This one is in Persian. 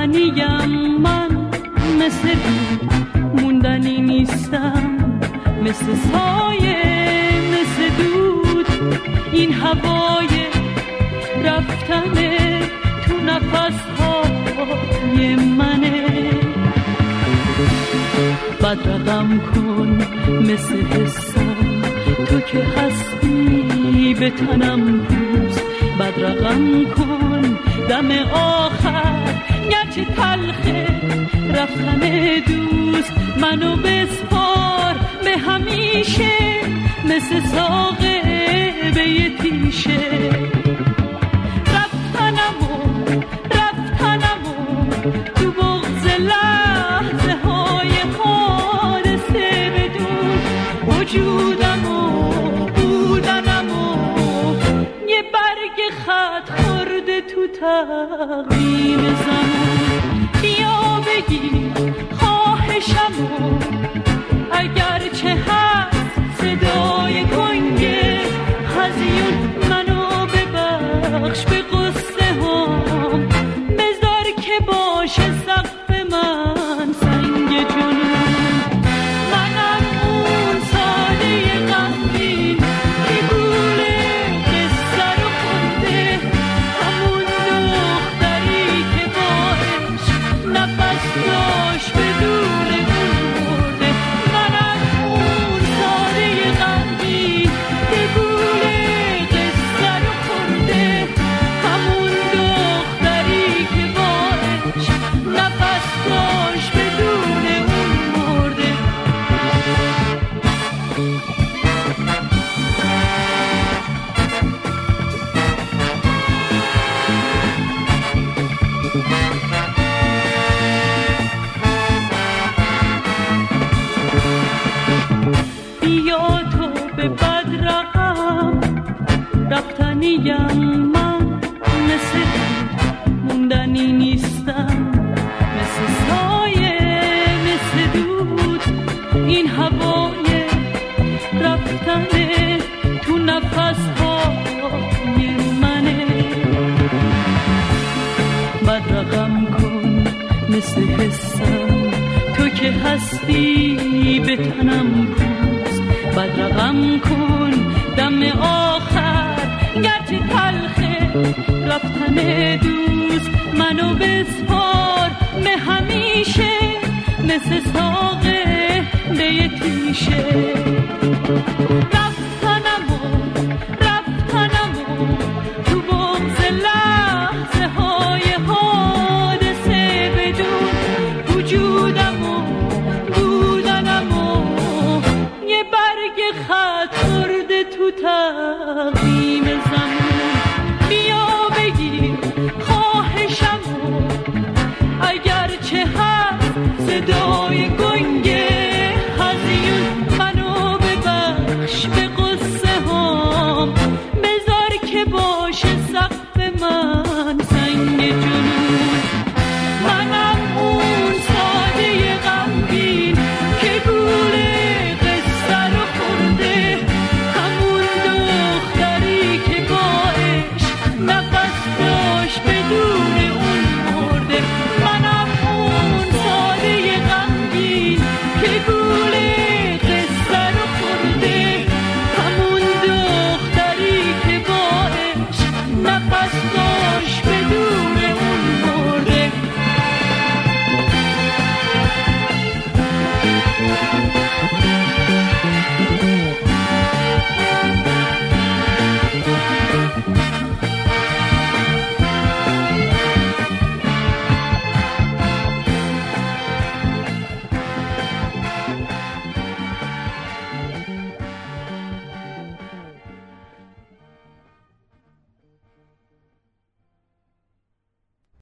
رفتنیم من، مثل دود موندنی نیستم، مثل سایه مثل دود. این هوای رفتنه تو نفسهای منه. بدرقم کن مثل حسم، تو که هستی به تنم پوست. بدرقم کن دم آخر گرچه تلخه رفتن دوست. منو بسپار به همیشه مثل ساقه به یه تیشه. رفتنمو تو بغض لحظه های حادثه بدون. وجودمو بودنمو یه برگ خط خورده تو تقویم زمان. بیا بگیر خواهشمو، اگرچه هست صدای کنگه هزیون. منو ببخش به قصه هم، بذار که باشه سقف من سنگ جنون. منم اون ساده غمگین که گوله قصه رو خورده، همون دختری که باش نفس داشت بدون اون مرده. منم اون ساده غمگین که گوله قصه رو خورده، همون دختری که باش نفس داشت بدون اون مرده. بیا تو به بدرقم، رفتنیم من، مثل دود موندنی نیستم، مثل سایه مثل دود. این هوای رفتنه تو نفسهای منه. بدرقم کن مثل حسم، تو که هستی به تنم پوست. بدرقم کن دم آخر گرچه تلخه رفتن دوست. منو بسپار به همیشه مثل ساقه به یه تیشه. رفتنمو تو بغض لحظه های حادثه بدون. وجودمو بودنمو یه برگ خط خورده تو تقویم زمان. بیا بگیر خواهشمو، اگرچه هست صدای گنگه هزیون. منو ببخش به قصه هم، بذار که باشه سقف من سنگ جنون. منم اون ساده غمگین که گوله قصه رو خورده، همون دختری که باش نفس داشت بدون اون مرده. منم اون ساده غمگین که گوله قصه رو خورده، همون دختری که باش نفس داشت بدون اون مرده.